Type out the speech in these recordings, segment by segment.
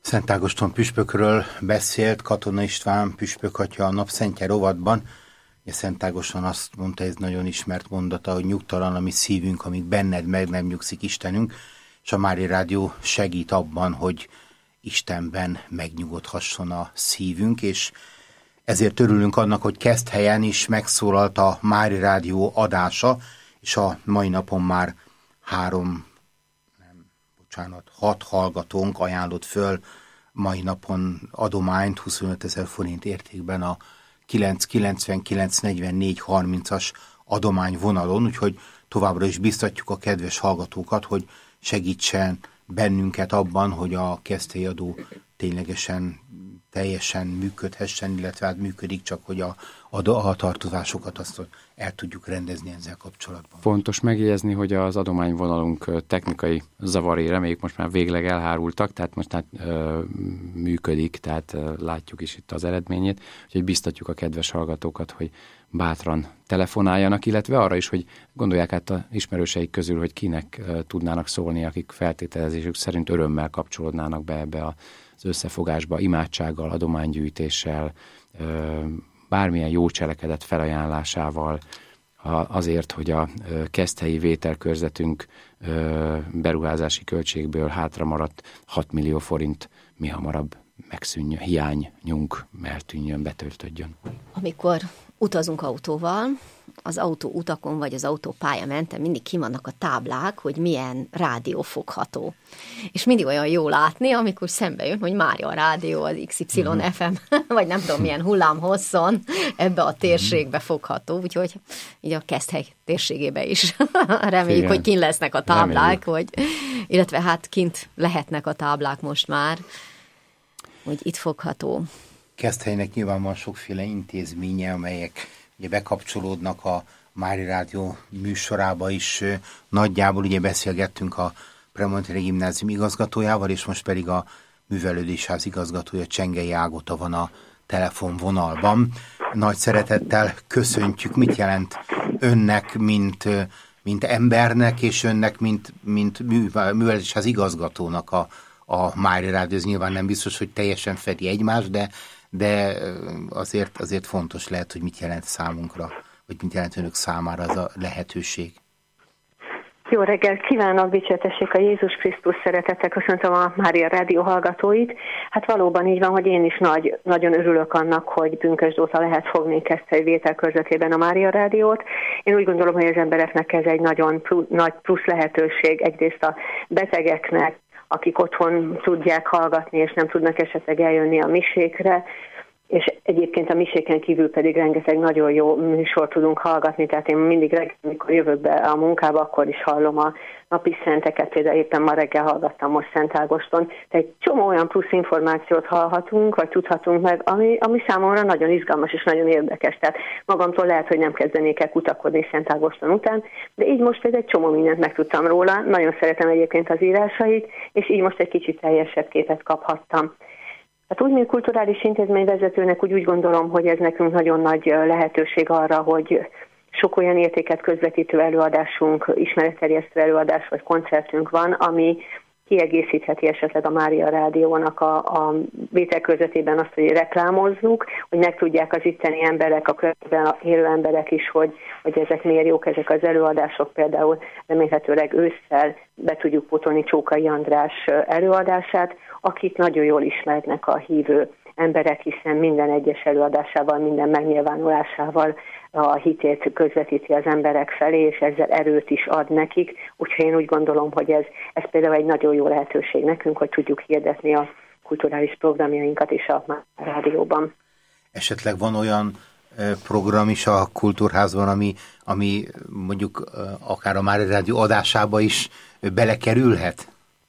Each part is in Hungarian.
Szent Ágoston püspökről beszélt Katona István püspökatya a Napszentje rovatban. Szent Ágoston azt mondta, ez nagyon ismert mondata, hogy nyugtalan a mi szívünk, amíg benned meg nem nyugszik Istenünk, és a Mária Rádió segít abban, hogy Istenben megnyugodhasson a szívünk, és ezért örülünk annak, hogy Keszthelyen is megszólalt a Mária Rádió adása, és a mai napon már 6 hallgatónk ajánlott föl mai napon adományt 25 000 forint értékben a 999 44 30-as adományvonalon, úgyhogy továbbra is biztatjuk a kedves hallgatókat, hogy segítsen bennünket abban, hogy a keszthelyi adó ténylegesen teljesen működhessen, illetve hát működik, csak hogy a tartozásokat azt el tudjuk rendezni ezzel kapcsolatban. Fontos megjegyezni, hogy az adományvonalunk technikai zavarai, reméljük most már végleg elhárultak, tehát most működik, tehát látjuk is itt az eredményét, úgyhogy biztatjuk a kedves hallgatókat, hogy bátran telefonáljanak, össze arra is, hogy gondolják át a ismerőseik közül, hogy kinek tudnának szólni, akik feltételezésük szerint örömmel kapcsolódnának be ebbe az összefogásba, imádsággal, adománygyűjtéssel, bármilyen jó cselekedet felajánlásával, azért, hogy a keszthelyi vételkörzetünk beruházási költségből hátra maradt 6 millió forint mihamarabb megszűnjön, hiányunk eltűnjön, betöltödjön. Amikor utazunk autóval, az autóutakon vagy az autópálya mentén mindig kivannak a táblák, hogy milyen rádió fogható. És mindig olyan jó látni, amikor szembe jön, hogy Mária a rádió az XY FM, vagy nem tudom milyen hullámhosszon ebbe a térségbe fogható, úgyhogy így a Keszthely térségébe is reméljük, hogy kint lesznek a táblák, illetve hát kint lehetnek a táblák most már, hogy itt fogható. Keszthelynek nyilván van sokféle intézménye, amelyek ugye bekapcsolódnak a Mária Rádió műsorába is. Nagyjából ugye beszélgettünk a Premoniteri Gimnázium igazgatójával, és most pedig a művelődésház igazgatója Csengei Ágota van a telefonvonalban. Nagy szeretettel köszöntjük. Mit jelent önnek, mint embernek, és önnek, mint művelődésház igazgatónak a Mária Rádió? Ez nyilván nem biztos, hogy teljesen fedi egymást, de azért fontos lehet, hogy mit jelent számunkra, vagy mit jelent önök számára az a lehetőség. Jó reggelt kívánok, dicsértessék a Jézus Krisztus, szeretettel köszöntöm a Mária Rádió hallgatóit. Hát valóban így van, hogy én is nagyon örülök annak, hogy pünkösd óta lehet fogni Keszthely vételkörzetében a Mária Rádiót. Én úgy gondolom, hogy az embereknek ez egy nagyon nagy plusz lehetőség, egyrészt a betegeknek, akik otthon tudják hallgatni, és nem tudnak esetleg eljönni a misékre, és egyébként a miséken kívül pedig rengeteg nagyon jó műsort tudunk hallgatni, tehát én mindig reggel, amikor jövök be a munkába, akkor is hallom a napi szenteket, például éppen ma reggel hallgattam most Szent Ágoston, tehát egy csomó olyan plusz információt hallhatunk, vagy tudhatunk meg, ami számomra nagyon izgalmas és nagyon érdekes, tehát magamtól lehet, hogy nem kezdenék el kutakodni Szent Ágoston után, de így most egy csomó mindent megtudtam róla, nagyon szeretem egyébként az írásait, és így most egy kicsit teljesebb képet kaphattam. Hát úgy, mint kulturális intézményvezetőnek úgy gondolom, hogy ez nekünk nagyon nagy lehetőség arra, hogy sok olyan értéket közvetítő előadásunk, ismeretterjesztő előadás vagy koncertünk van, ami kiegészítheti esetleg a Mária Rádiónak a vételkörzetében azt, hogy reklámozzuk, hogy megtudják az itteni emberek, a körben élő emberek is, hogy ezek miért jók, ezek az előadások. Például remélhetőleg ősszel be tudjuk pótolni Csókai András előadását, akit nagyon jól ismernek a hívő emberek, hiszen minden egyes előadásával, minden megnyilvánulásával a hitét közvetíti az emberek felé, és ezzel erőt is ad nekik. Úgyhogy én úgy gondolom, hogy ez például egy nagyon jó lehetőség nekünk, hogy tudjuk hirdetni a kulturális programjainkat is a rádióban. Esetleg van olyan program is a Kultúrházban, ami mondjuk akár a Mária Rádió adásába is belekerülhet?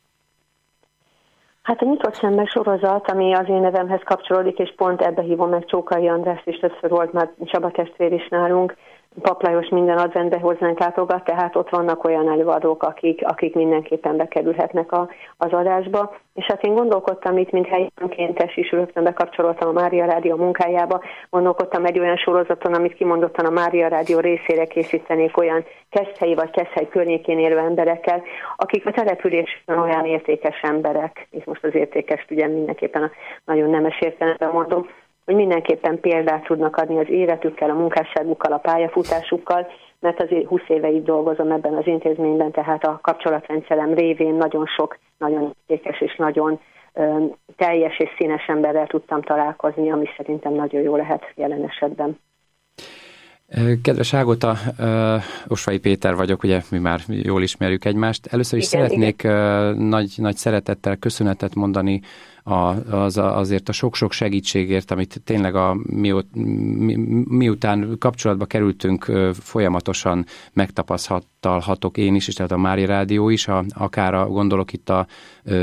Hát a Nyitott Szemmel sorozat, ami az én nevemhez kapcsolódik, és pont ebbe hívom meg Csókai Andrást, és többször volt már Csaba testvér is nálunk, Pap Lajos minden adventbe hozzánk látogat, tehát ott vannak olyan előadók, akik mindenképpen bekerülhetnek az adásba. És hát én gondolkodtam itt, mint helyi önkéntes is, rögtön bekapcsolódtam a Mária Rádió munkájába, gondolkodtam egy olyan sorozaton, amit kimondottan a Mária Rádió részére készítenék olyan Keszthelyi vagy Keszthely környékén élő emberekkel, akik a településen olyan értékes emberek, és most az értékest ugye mindenképpen a nagyon nemes értelemben mondom, hogy mindenképpen példát tudnak adni az életükkel, a munkásságukkal, a pályafutásukkal, mert azért 20 éve itt dolgozom ebben az intézményben, tehát a kapcsolatrendszerem révén nagyon sok, nagyon értékes és nagyon teljes és színes emberrel tudtam találkozni, ami szerintem nagyon jó lehet jelen esetben. Kedves Ágota, Osvai Péter vagyok, ugye mi már jól ismerjük egymást. Először is szeretnék nagy szeretettel köszönetet mondani azért a sok-sok segítségért, amit tényleg miután kapcsolatba kerültünk, folyamatosan megtapasztalhatok én is, és tehát a Mária Rádió is, akár gondolok itt a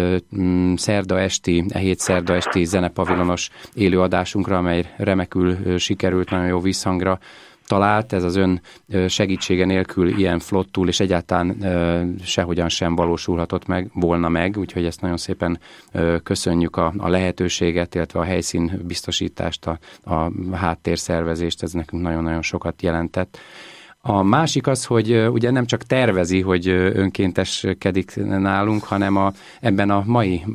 hét szerda esti zenepavilonos élőadásunkra, amely remekül sikerült, nagyon jó visszhangra talált, ez az ön segítsége nélkül ilyen flottul, és egyáltalán sehogyan sem valósulhatott volna meg, úgyhogy ezt nagyon szépen köszönjük a lehetőséget, illetve a helyszín biztosítást, a háttérszervezést, ez nekünk nagyon-nagyon sokat jelentett. A másik az, hogy ugye nem csak tervezi, hogy önkénteskedik nálunk, hanem ebben a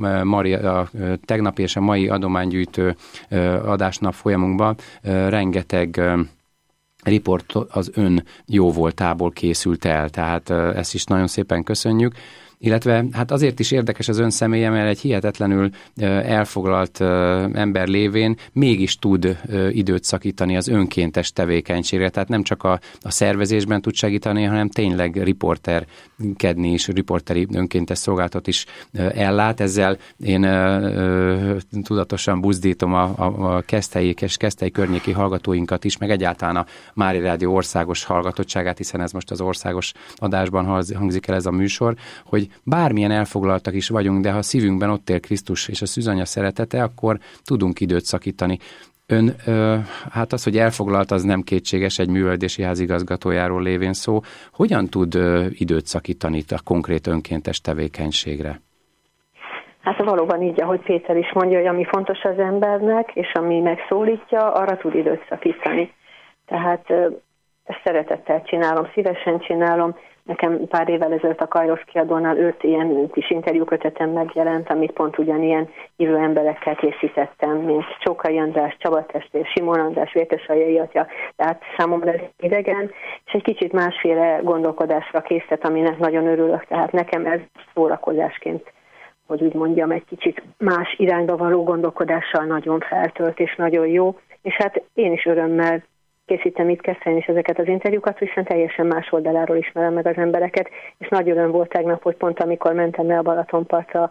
tegnapi és a mai adománygyűjtő adásnap folyamunkban rengeteg riport az ön jóvoltából készült el, tehát ezt is nagyon szépen köszönjük. Illetve hát azért is érdekes az ön személye, mert egy hihetetlenül elfoglalt ember lévén mégis tud időt szakítani az önkéntes tevékenységre. Tehát nem csak a szervezésben tud segíteni, hanem tényleg riporterkedni is, riporteri önkéntes szolgálatot is ellát. Ezzel én tudatosan buzdítom a Keszthelyi és Keszthely környéki hallgatóinkat is, meg egyáltalán a Mária Rádió országos hallgatottságát, hiszen ez most az országos adásban hangzik el ez a műsor, hogy bármilyen elfoglaltak is vagyunk, de ha a szívünkben ott él Krisztus és a szűzanya szeretete, akkor tudunk időt szakítani. Ön, hát az, hogy elfoglalt, az nem kétséges, egy művelődési házigazgatójáról lévén szó. Hogyan tud időt szakítani a konkrét önkéntes tevékenységre? Hát valóban így, ahogy Péter is mondja, hogy ami fontos az embernek, és ami megszólítja, arra tud időt szakítani. Tehát ezt szeretettel csinálom, szívesen csinálom. Nekem pár évvel ezelőtt a Kairos kiadónál 5 ilyen kis interjúkötetem megjelent, amit pont ugyanilyen hívő emberekkel készítettem, mint Csókai András, Csaba Testvér, Simon András, Vértesaljai atya, tehát számomra ez idegen, és egy kicsit másféle gondolkodásra készített, aminek nagyon örülök, tehát nekem ez szórakozásként, hogy úgy mondjam, egy kicsit más irányba való gondolkodással nagyon feltölt és nagyon jó, és hát én is örömmel készítem itt Keszthelyen is ezeket az interjúkat, viszont teljesen más oldaláról ismerem meg az embereket, és nagy öröm volt tegnap, hogy pont amikor mentem le a Balatonpartra,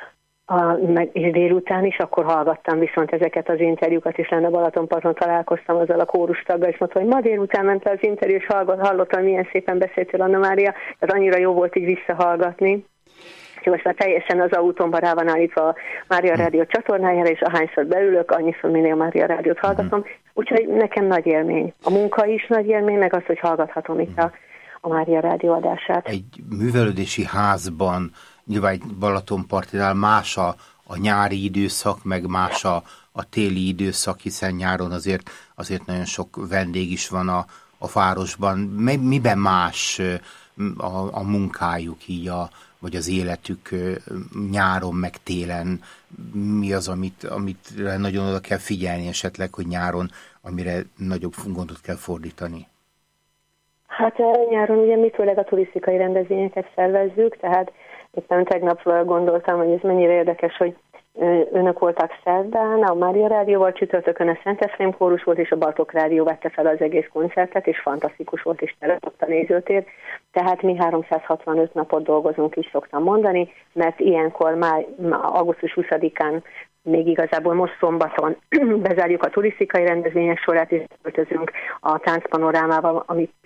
és délután is, akkor hallgattam viszont ezeket az interjúkat, és lenne a Balatonparton találkoztam azzal a kórustaggal, és mondta, hogy ma délután ment le az interjú, és hallottam, milyen szépen beszéltél, Anna Mária, ez annyira jó volt így visszahallgatni. Most már teljesen az autómban rá van állítva a Mária Rádió csatornájára, és ahányszor beülök, annyiszor minél a Mária Rádiót hallgatom. Úgyhogy nekem nagy élmény. A munka is nagy élmény, meg az, hogy hallgathatom itt a Mária Rádió adását. Egy művelődési házban, nyilván egy Balatonpartinál más a nyári időszak, meg más a téli időszak, hiszen nyáron azért nagyon sok vendég is van a városban. Miben más a munkájuk így vagy az életük nyáron, meg télen? Mi az, amit nagyon oda kell figyelni esetleg, hogy nyáron, amire nagyobb gondot kell fordítani? Hát nyáron ugye mi főleg a turisztikai rendezvényeket szervezzük, tehát éppen tegnap gondoltam, hogy ez mennyire érdekes, hogy önök voltak szerdán, a Mária Rádióval, csütörtökön a Szent Efrém kórus volt, és a Bartók Rádió vette fel az egész koncertet, és fantasztikus volt, és tele a nézőtér. Tehát mi 365 napot dolgozunk, is szoktam mondani, mert ilyenkor már augusztus 20-án még igazából most szombaton bezárjuk a turisztikai rendezvények sorát, és öltözünk a táncpanorámával, amit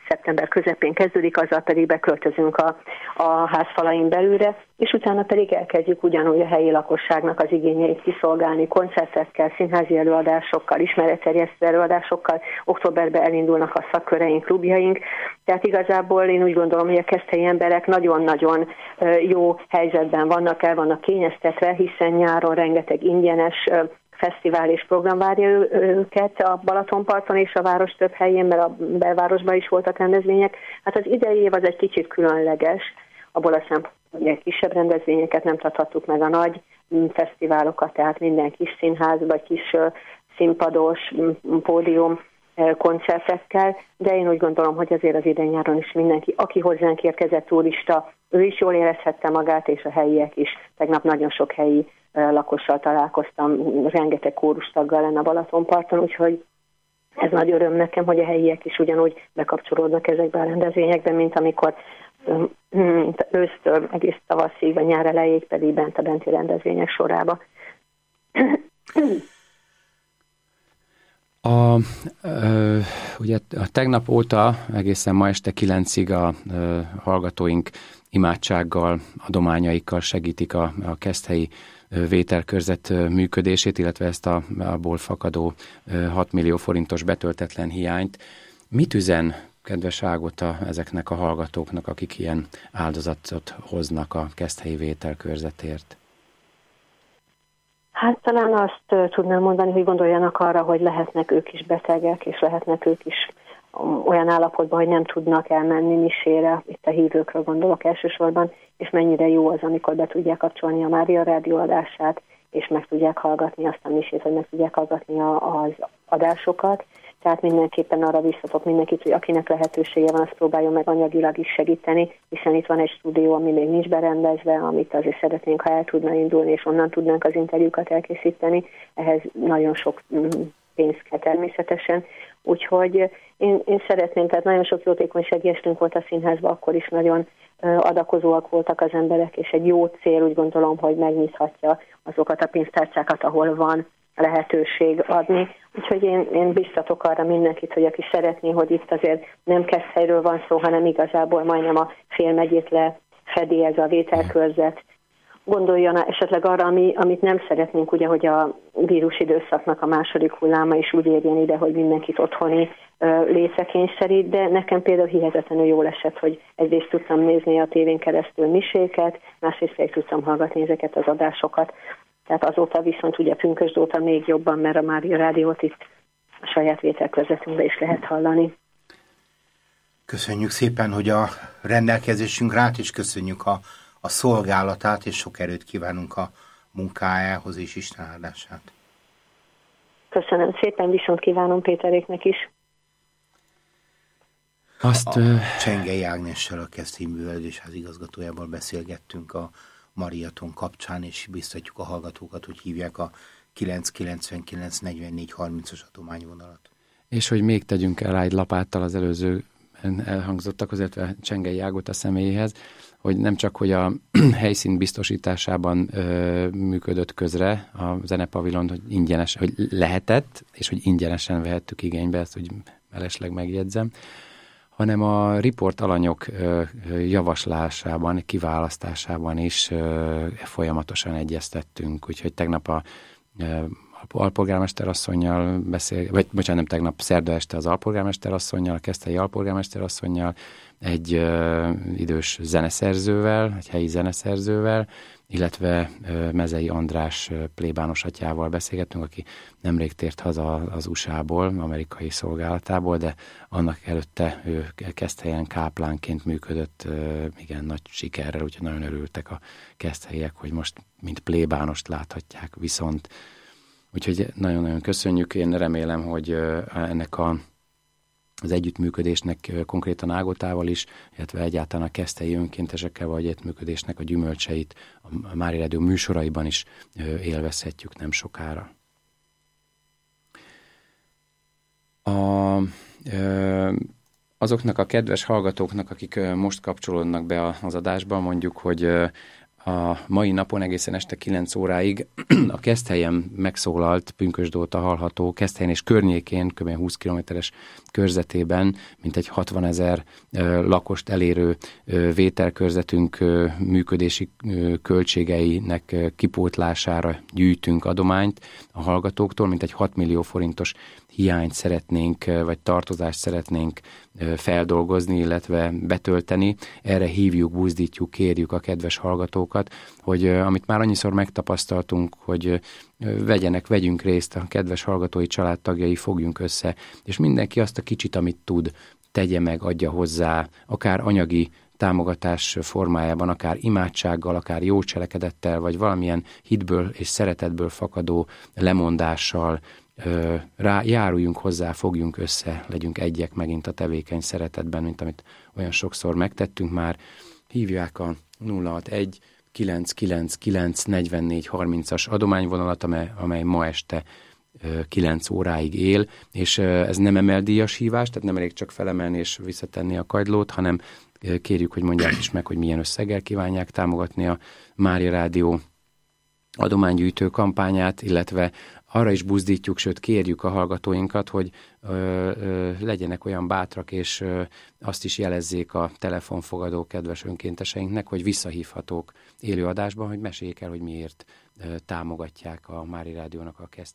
szeptember közepén kezdődik, azzal pedig beköltözünk a házfalain belülre, és utána pedig elkezdjük ugyanúgy a helyi lakosságnak az igényeit kiszolgálni, koncertekkel, színházi előadásokkal, ismeretterjesztő előadásokkal. Októberben elindulnak a szakköreink, klubjaink, tehát igazából én úgy gondolom, hogy a keszthelyi emberek nagyon-nagyon jó helyzetben vannak, el vannak kényeztetve, hiszen nyáron rengeteg ingyenes fesztivál és program várja őket a Balatonparton és a város több helyén, mert a belvárosban is voltak rendezvények. Hát az idei év az egy kicsit különleges, abból a szempontból, hogy kisebb rendezvényeket nem tarthattuk meg, a nagy fesztiválokat, tehát minden kis színház vagy kis színpados pódium koncertekkel, de én úgy gondolom, hogy azért az idén nyáron is mindenki, aki hozzánk érkezett turista, ő is jól érezhette magát, és a helyiek is. Tegnap nagyon sok helyi lakossal találkoztam, rengeteg kórustaggal lenne a Balatonparton, úgyhogy ez nagy öröm nekem, hogy a helyiek is ugyanúgy bekapcsolódnak ezekbe a rendezvényekbe, mint amikor ősztől egész tavaszig, vagy nyár elejéig pedig bent a benti rendezvények sorába. Ugye a tegnap óta egészen ma este 9-ig a hallgatóink imádsággal, adományaikkal segítik a keszthelyi vételkörzet működését, illetve ezt abból fakadó 6 millió forintos betöltetlen hiányt. Mit üzen, kedves Ágota, ezeknek a hallgatóknak, akik ilyen áldozatot hoznak a keszthelyi vételkörzetért? Hát talán azt tudnám mondani, hogy gondoljanak arra, hogy lehetnek ők is betegek, és lehetnek ők is olyan állapotban, hogy nem tudnak elmenni misére, itt a hívőkről gondolok elsősorban, és mennyire jó az, amikor be tudják kapcsolni a Mária Rádió adását, és meg tudják hallgatni azt a misét, vagy meg tudják hallgatni az adásokat. Tehát mindenképpen arra visszatok mindenkit, hogy akinek lehetősége van, azt próbáljon meg anyagilag is segíteni, hiszen itt van egy stúdió, ami még nincs berendezve, amit azért szeretnénk, ha el tudna indulni, és onnan tudnánk az interjúkat elkészíteni. Ehhez nagyon sok pénz kell természetesen. Úgyhogy én szeretném, tehát nagyon sok jótékonysági estünk volt a színházban, akkor is nagyon adakozóak voltak az emberek, és egy jó cél, úgy gondolom, hogy megnyithatja azokat a pénztárcákat, ahol van lehetőség adni. Úgyhogy én biztatok arra mindenkit, hogy aki szeretné, hogy itt azért nem Keszthelyről van szó, hanem igazából majdnem a félmegyét lefedi ez a vételkörzet. Gondoljon esetleg arra, amit nem szeretnénk, ugye, hogy a vírus időszaknak a második hulláma is úgy érjen ide, hogy mindenkit otthoni létre kényszerít, de nekem például hihetetlenül jól esett, hogy egyrészt tudtam nézni a tévén keresztül miséket, másrészt pedig tudtam hallgatni ezeket az adásokat. Tehát azóta viszont ugye pünkösd óta még jobban, mert a Mária Rádiót itt a saját vételkörzetünkben is lehet hallani. Köszönjük szépen, hogy a rendelkezésünkre állt, és köszönjük a szolgálatát, és sok erőt kívánunk a munkájához és Isten áldását. Köszönöm szépen, viszont kívánom Péteréknek is. Csengei Ágnessel, a Keszthelyi Művelődésház igazgatójával beszélgettünk a Mariaton kapcsán, és biztatjuk a hallgatókat, hogy hívják a 999 44 30-as adományvonalat. És hogy még tegyünk el egy lapáttal az előző elhangzottakhoz, illetve Csengei Ágota személyéhez, hogy nem csak, hogy a helyszín biztosításában működött közre a zenepavilon, hogy ingyenes, hogy lehetett, és hogy ingyenesen vehettük igénybe, ezt hogy mellesleg megjegyzem, hanem a riport alanyok javaslásában, kiválasztásában is folyamatosan egyeztettünk, úgyhogy tegnap a alpolgármester asszonnyal nem tegnap, szerda este az alpolgármester asszonnyal, a keszthelyi alpolgármester asszonnyal, egy idős zeneszerzővel, egy helyi zeneszerzővel, illetve Mezei András plébános atyával beszélgettünk, aki nemrég tért haza az USA-ból, amerikai szolgálatából, de annak előtte ő Keszthelyen káplánként működött igen nagy sikerrel, úgyhogy nagyon örültek a keszthelyiek, hogy most mint plébánost láthatják viszont. Úgyhogy nagyon-nagyon köszönjük, én remélem, hogy ennek az együttműködésnek konkrétan Ágotával is, illetve egyáltalán a keszthelyi önkéntesekkel vagy együttműködésnek a gyümölcseit a Mária Rádió műsoraiban is élvezhetjük nem sokára. Azoknak a kedves hallgatóknak, akik most kapcsolódnak be az adásba, mondjuk, hogy a mai napon egészen este 9 óráig a Keszthelyen megszólalt pünkösdóta hallható, Keszthelyen és környékén, kb. 20 kilométeres körzetében, mintegy 60 000 lakost elérő vételkörzetünk működési költségeinek kipótlására gyűjtünk adományt a hallgatóktól, mintegy 6 millió forintos hiányt szeretnénk, vagy tartozást szeretnénk feldolgozni, illetve betölteni. Erre hívjuk, buzdítjuk, kérjük a kedves hallgatókat, hogy amit már annyiszor megtapasztaltunk, hogy vegyünk részt, a kedves hallgatói családtagjai, fogjunk össze, és mindenki azt a kicsit, amit tud, tegye meg, adja hozzá, akár anyagi támogatás formájában, akár imádsággal, akár jó cselekedettel, vagy valamilyen hitből és szeretetből fakadó lemondással, járuljunk hozzá, fogjunk össze, legyünk egyek megint a tevékeny szeretetben, mint amit olyan sokszor megtettünk már. Hívják a 061 999 44 30-as adományvonalat, amely ma este 9 óráig él, és ez nem emeldíjas hívás, tehát nem elég csak felemelni és visszatenni a kagylót, hanem kérjük, hogy mondják is meg, hogy milyen összeggel kívánják támogatni a Mária Rádió adománygyűjtő kampányát, illetve arra is buzdítjuk, sőt kérjük a hallgatóinkat, hogy legyenek olyan bátrak, és azt is jelezzék a telefonfogadó kedves önkénteseinknek, hogy visszahívhatók élő adásban, hogy meséljék el, hogy miért támogatják a Mária Rádiónak a Keszthely